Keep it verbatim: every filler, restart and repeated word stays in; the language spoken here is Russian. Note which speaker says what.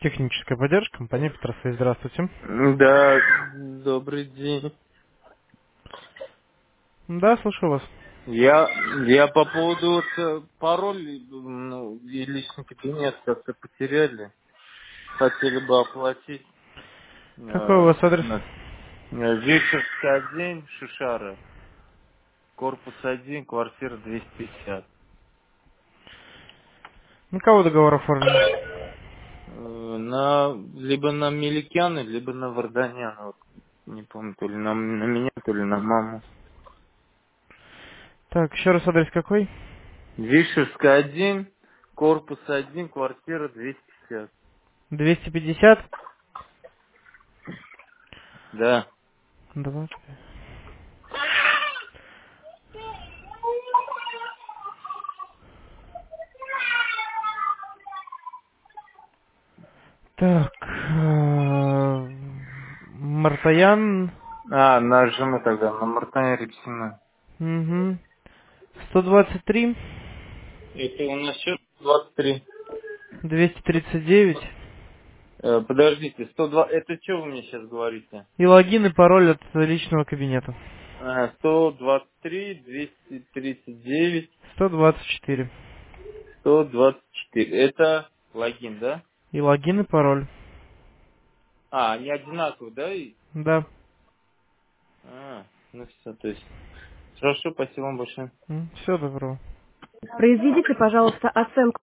Speaker 1: Техническая поддержка, компания Петросвязь. Здравствуйте.
Speaker 2: Да, добрый день.
Speaker 1: Да, слушаю вас.
Speaker 2: Я, я по поводу вот, э, пароль, ну, и личный кабинет как-то потеряли. Хотели бы оплатить.
Speaker 1: Какой у
Speaker 2: Э,
Speaker 1: вас адрес?
Speaker 2: на- э, Вечерская один, Шишара. Корпус один, квартира двести пятьдесят.
Speaker 1: На кого договор оформлен?
Speaker 2: Э, На, либо на Меликяна, либо на Варданяна. Вот, не помню, то ли на, на меня, то ли на маму.
Speaker 1: Так, еще раз адрес какой?
Speaker 2: Вишерская один, корпус один, квартира двести пятьдесят.
Speaker 1: двести пятьдесят?
Speaker 2: Да.
Speaker 1: Два. Так, э, Мартаян.
Speaker 2: А, нажму тогда на Мартана Репсина.
Speaker 1: Угу. сто двадцать три,
Speaker 2: Это у нас счет двадцать три.
Speaker 1: двести тридцать девять.
Speaker 2: Э, подождите, сто два. Это что вы мне сейчас говорите?
Speaker 1: И логин и пароль от личного кабинета.
Speaker 2: Ага, сто двадцать три, двести тридцать девять,
Speaker 1: сто двадцать четыре.
Speaker 2: сто двадцать четыре. Это логин, да?
Speaker 1: И логин и пароль.
Speaker 2: А, они одинаковые, да? И-
Speaker 1: Да.
Speaker 2: А, ну все, то есть. Хорошо, спасибо вам большое.
Speaker 1: Все, добро.
Speaker 3: Произведите, пожалуйста, оценку